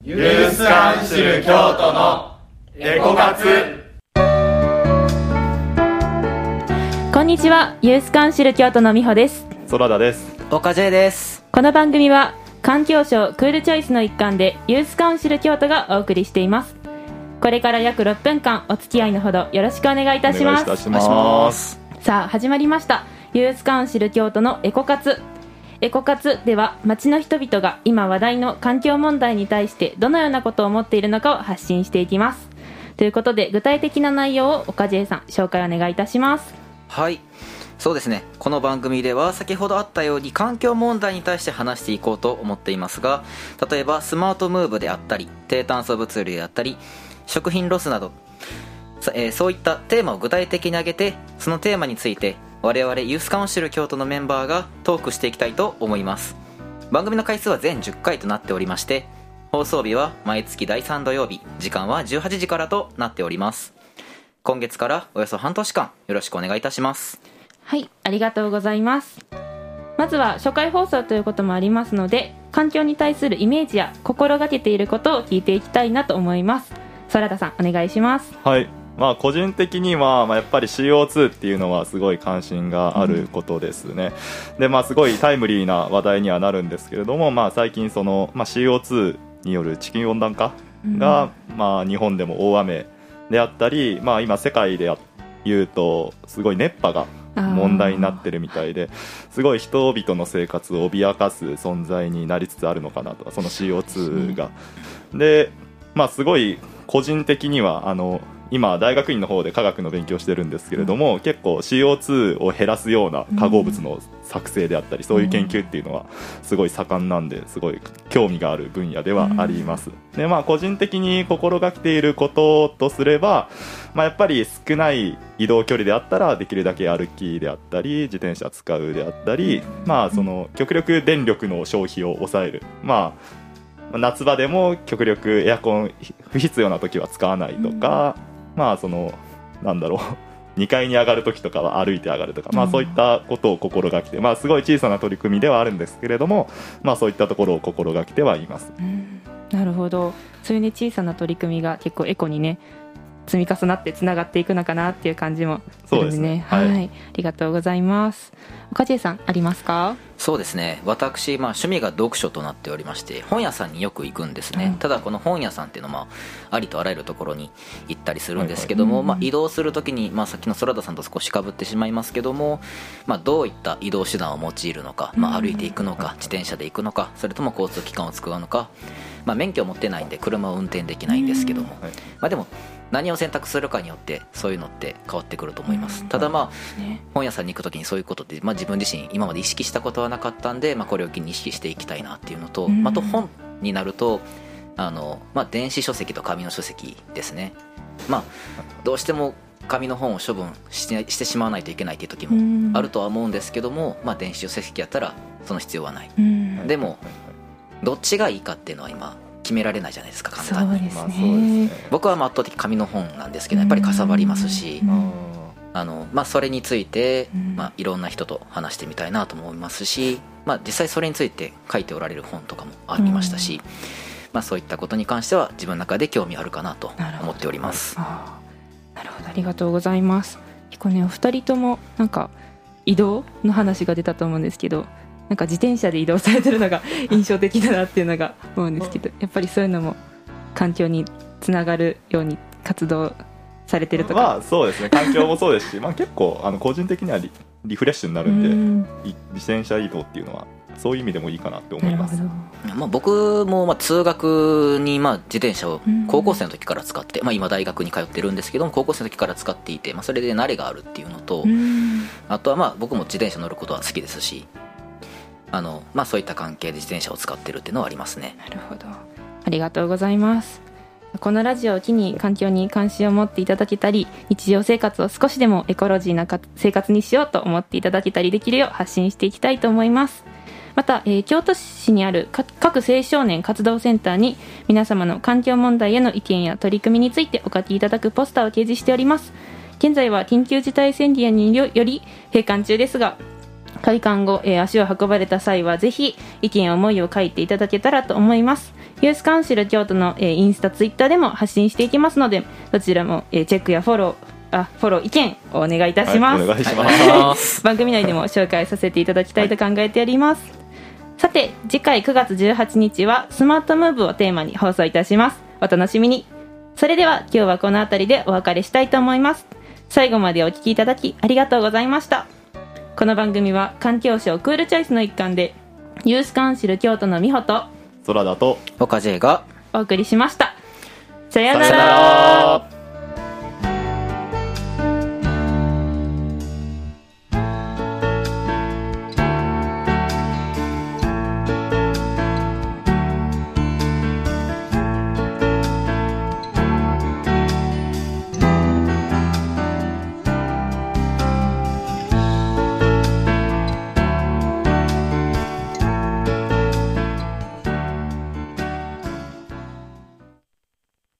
ユースカンシル京都のエコ活。 こんにちは、ユースカンシル京都の美穂です。 空田です。 岡 J です。 この番組は環境省クールチョイスの一環でユースカウンシル京都がお送りしています。これから約6分間お付き合いのほどよろしくお願いいたします。 お願いいたします。 さあ始まりました、ユースカウンシル京都のエコ活。エコ活では街の人々が今話題の環境問題に対してどのようなことを思っているのかを発信していきます。ということで具体的な内容を岡 J さん紹介お願いいたします。 はい、そうですね、この番組では先ほどあったように環境問題に対して話していこうと思っていますが、例えばスマートムーブであったり低炭素物流であったり食品ロスなど、そういったテーマを具体的に挙げて、そのテーマについて我々ユースカウンシル京都のメンバーがトークしていきたいと思います。番組の回数は全10回となっておりまして、放送日は毎月第3土曜日、時間は18時からとなっております。今月からおよそ半年間よろしくお願いいたします。 はい、ありがとうございます。まずは初回放送ということもありますので、環境に対するイメージや心がけていることを聞いていきたいなと思います。空田さんお願いします。 はい、個人的には、やっぱり CO2 っていうのはすごい関心があることですね。で、すごいタイムリーな話題にはなるんですけれども、最近その、CO2 による地球温暖化が、日本でも大雨であったり、今世界で言うとすごい熱波が問題になってるみたいで、すごい人々の生活を脅かす存在になりつつあるのかなと、その CO2 が。で、すごい個人的には今大学院の方で科学の勉強してるんですけれども、結構 CO2 を減らすような化合物の作成であったり、そういう研究っていうのはすごい盛んなんで、すごい興味がある分野ではあります。で、個人的に心がけていることとすれば、やっぱり少ない移動距離であったらできるだけ歩きであったり自転車使うであったり、その極力電力の消費を抑える、夏場でも極力エアコン不必要な時は使わないとか、その2階に上がる時とかは歩いて上がるとか、そういったことを心がけて、すごい小さな取り組みではあるんですけれども、そういったところを心がけてはいます。 なるほど、そういう、小さな取り組みが結構エコにね積み重なってつながっていくのかなっていう感じもするんですね。はい、ありがとうございます。岡 J さんありますか？ そうですね、私、趣味が読書となっておりまして、本屋さんによく行くんですね。ただこの本屋さんっていうのはありとあらゆるところに行ったりするんですけども、移動するときに、さっきの空田さんと少し被ってしまいますけども、どういった移動手段を用いるのか、歩いていくのか自転車で行くのか、それとも交通機関を使うのか、免許を持ってないんで車を運転できないんですけども、でも何を選択するかによってそういうのって変わってくると思います。ただ本屋さんに行くときにそういうことって自分自身今まで意識したことはなかったんで、これを機に意識していきたいなっていうのと、あと本になると電子書籍と紙の書籍ですね。どうしても紙の本を処分してしまわないといけないっていう時もあるとは思うんですけども、電子書籍やったらその必要はない。でもどっちがいいかっていうのは今決められないじゃないですか、簡単に。 そうですね、 僕は圧倒的紙の本なんですけど、やっぱりかさばりますし、それについて、いろんな人と話してみたいなと思いますし、実際それについて書いておられる本とかもありましたし、そういったことに関しては自分の中で興味あるかなと思っております。 なるほど、ありがとうございます。結構ね、お二人とも移動の話が出たと思うんですけど、自転車で移動されてるのが印象的だなっていうのが思うんですけど、やっぱりそういうのも環境につながるように活動されてるとか。 そうですね、環境もそうですし結構個人的にはリフレッシュになるんで、自転車移動っていうのはそういう意味でもいいかなって思います。 僕も通学に自転車を高校生の時から使って、今大学に通ってるんですけども、高校生の時から使っていて、それで慣れがあるっていうのと、あとは僕も自転車乗ることは好きですし、そういった関係で自転車を使ってるっていうのはありますね。 なるほど、ありがとうございます。このラジオを機に環境に関心を持っていただけたり、日常生活を少しでもエコロジーな生活にしようと思っていただけたりできるよう発信していきたいと思います。また、京都市にある各青少年活動センターに皆様の環境問題への意見や取り組みについてお書きいただくポスターを掲示しております。現在は緊急事態宣言により閉館中ですが、 開館後、足を運ばれた際はぜひ意見や思いを書いていただけたらと思います。ユースカウンシル京都の、インスタツイッターでも発信していきますので、どちらも、チェックやフォロー意見をお願いいたします、 お願いします、 番組内でも紹介させていただきたいと考えております、さて次回9月18日はスマートムーブをテーマに放送いたします。お楽しみに。それでは今日はこの辺りでお別れしたいと思います。最後までお聞きいただきありがとうございました。この番組は環境省クールチョイスの一環でユースカウンシル京都の美穂と空だと岡 J がお送りしました。さよなさよなら。 ら。